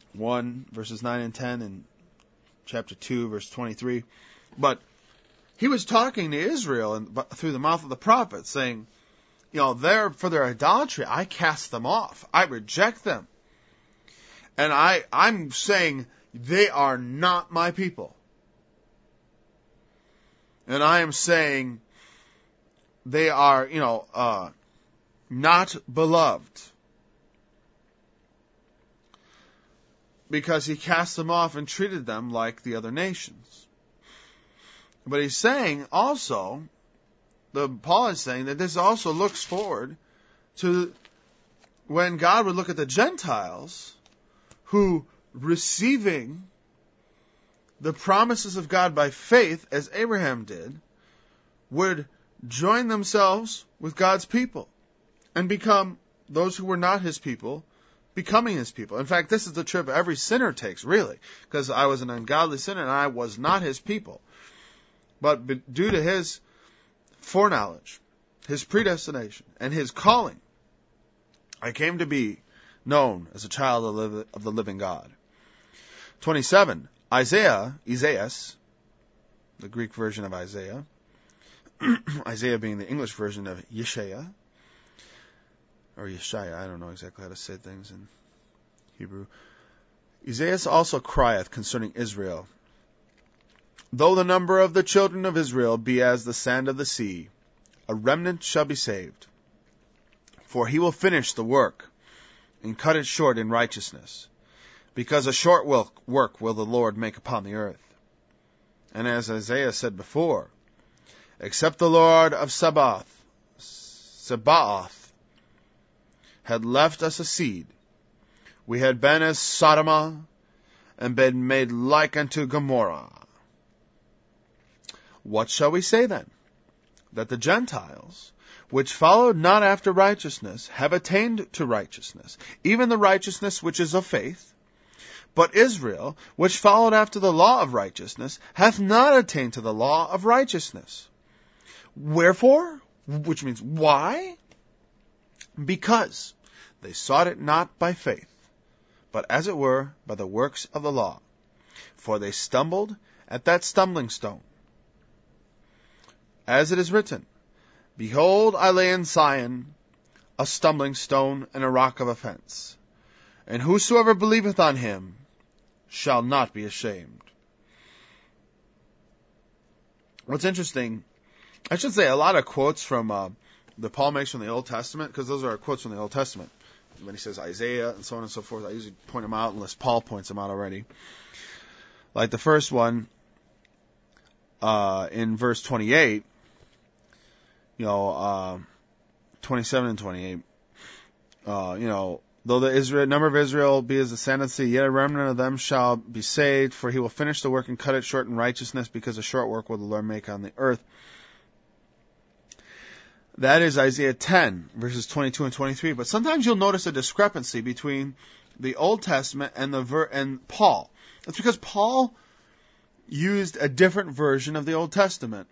1, verses 9 and 10, and chapter 2, verse 23. But he was talking to Israel through the mouth of the prophet, saying, for their idolatry, I cast them off. I reject them. And I'm saying they are not my people. And I am saying they are, not beloved. Because he cast them off and treated them like the other nations. But he's saying also, Paul is saying that this also looks forward to when God would look at the Gentiles who, receiving the promises of God by faith, as Abraham did, would join themselves with God's people and become those who were not his people, becoming his people. In fact, this is the trip every sinner takes, really, because I was an ungodly sinner and I was not his people. But due to his foreknowledge, his predestination, and his calling, I came to be known as a child of the living God. 27. Isaiah, the Greek version of Isaiah, Isaiah being the English version of Yeshaya, or Yeshaya, I don't know exactly how to say things in Hebrew. Isaiah also crieth concerning Israel, though the number of the children of Israel be as the sand of the sea, a remnant shall be saved. For he will finish the work, and cut it short in righteousness, because a short work will the Lord make upon the earth. And as Isaiah said before, except the Lord of Sabaoth had left us a seed, we had been as Sodom, and been made like unto Gomorrah. What shall we say then? That the Gentiles, which followed not after righteousness, have attained to righteousness, even the righteousness which is of faith. But Israel, which followed after the law of righteousness, hath not attained to the law of righteousness. Wherefore? Which means why? Because they sought it not by faith, but as it were by the works of the law. For they stumbled at that stumbling stone. As it is written, behold, I lay in Zion a stumbling stone and a rock of offense, and whosoever believeth on him shall not be ashamed. What's interesting, I should say a lot of quotes from that Paul makes from the Old Testament, because those are quotes from the Old Testament. When he says Isaiah and so on and so forth, I usually point them out unless Paul points them out already. Like the first one, in verse 28, 27 and 28, though the number of Israel be as the sand of the sea, yet a remnant of them shall be saved, for he will finish the work and cut it short in righteousness, because a short work will the Lord make on the earth. That is Isaiah 10, verses 22 and 23. But sometimes you'll notice a discrepancy between the Old Testament and Paul. It's because Paul used a different version of the Old Testament.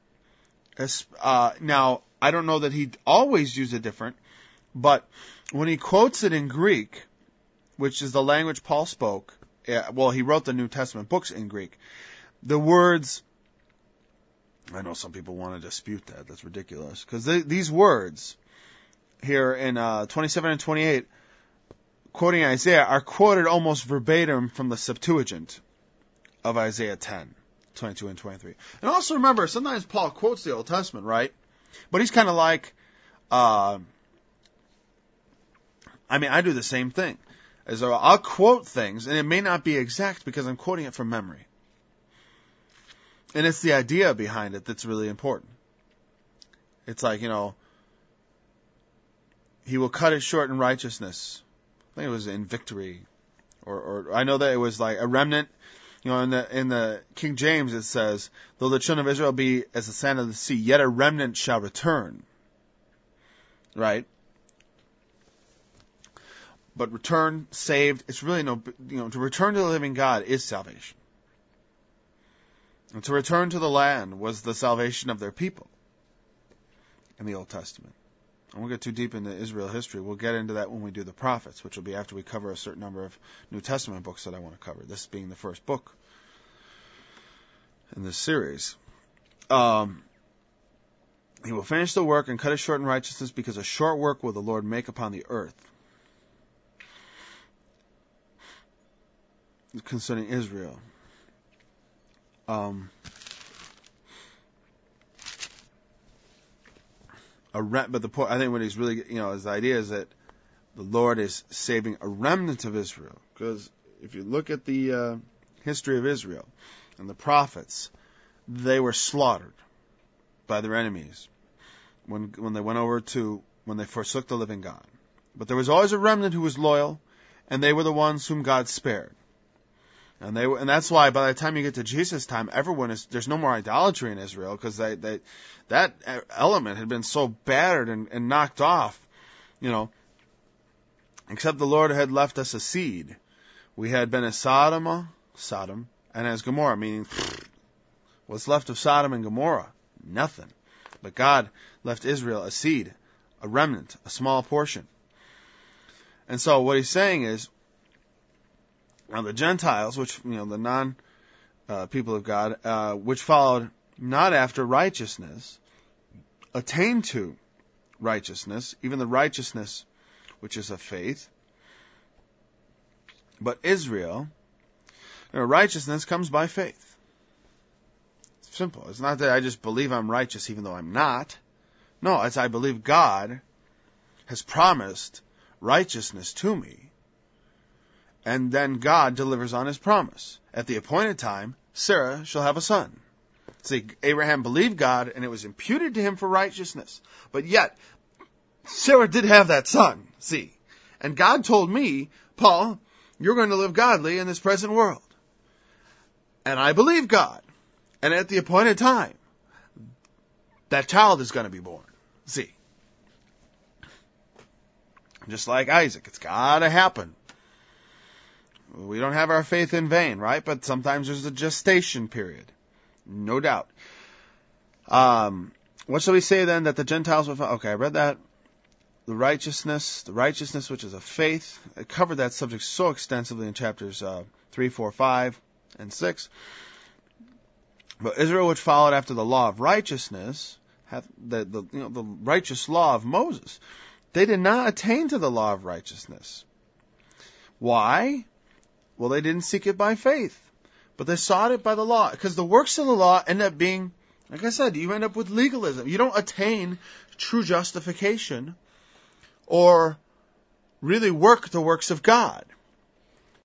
Now, I don't know that he always used it different, but when he quotes it in Greek, which is the language Paul spoke, he wrote the New Testament books in Greek, the words, I know some people want to dispute that, that's ridiculous, because these words here in 27 and 28, quoting Isaiah, are quoted almost verbatim from the Septuagint of Isaiah 10, 22 and 23. And also remember, sometimes Paul quotes the Old Testament, right? But he's kind of like, I do the same thing. I'll quote things, and it may not be exact because I'm quoting it from memory. And it's the idea behind it that's really important. It's like, he will cut it short in righteousness. I think it was in victory. Or I know that it was like a remnant. In the King James it says, though the children of Israel be as the sand of the sea, yet a remnant shall return. Right? But return, saved, it's really to return to the living God is salvation. And to return to the land was the salvation of their people in the Old Testament. I won't get too deep into Israel history. We'll get into that when we do the prophets, which will be after we cover a certain number of New Testament books that I want to cover, this being the first book in this series. He will finish the work and cut it short in righteousness, because a short work will the Lord make upon the earth. Concerning Israel. But the point, I think what he's really, his idea is that the Lord is saving a remnant of Israel. Because if you look at the history of Israel and the prophets, they were slaughtered by their enemies when they forsook the living God. But there was always a remnant who was loyal, and they were the ones whom God spared. And that's why by the time you get to Jesus' time, there's no more idolatry in Israel, because that element had been so battered and knocked off, except the Lord had left us a seed. We had been as Sodom, and as Gomorrah, meaning what's left of Sodom and Gomorrah? Nothing. But God left Israel a seed, a remnant, a small portion. And so what he's saying is, now the Gentiles, which, the non-people of God, which followed not after righteousness, attained to righteousness, even the righteousness which is of faith. But Israel, righteousness comes by faith. It's simple. It's not that I just believe I'm righteous even though I'm not. No, it's I believe God has promised righteousness to me. And then God delivers on his promise. At the appointed time, Sarah shall have a son. See, Abraham believed God, and it was imputed to him for righteousness. But yet, Sarah did have that son, see. And God told me, Paul, you're going to live godly in this present world. And I believe God. And at the appointed time, that child is going to be born. See. Just like Isaac, it's got to happen. We don't have our faith in vain, right? But sometimes there's a gestation period. No doubt. What shall we say then that the Gentiles will find? Okay, I read that. The righteousness which is of faith. I covered that subject so extensively in chapters 3, 4, 5, and 6. But Israel, which followed after the law of righteousness, hath the righteous law of Moses, they did not attain to the law of righteousness. Why? Well, they didn't seek it by faith, but they sought it by the law. Because the works of the law end up being, like I said, you end up with legalism. You don't attain true justification or really work the works of God.